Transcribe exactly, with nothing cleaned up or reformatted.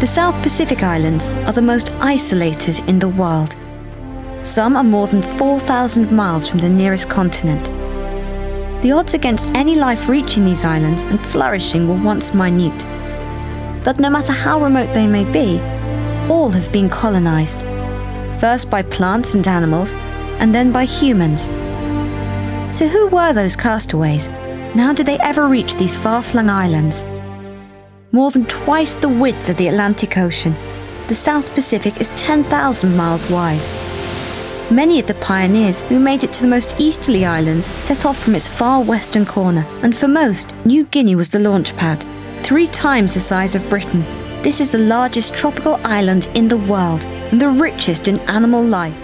The South Pacific Islands are the most isolated in the world. Some are more than four thousand miles from the nearest continent. The odds against any life reaching these islands and flourishing were once minute. But no matter how remote they may be, all have been colonized, first by plants and animals, and then by humans. So who were those castaways, and how did they ever reach these far-flung islands? More than twice the width of the Atlantic Ocean, the South Pacific is ten thousand miles wide. Many of the pioneers who made it to the most easterly islands set off from its far western corner, and for most, New Guinea was the launch pad, three times the size of Britain. This is the largest tropical island in the world and the richest in animal life.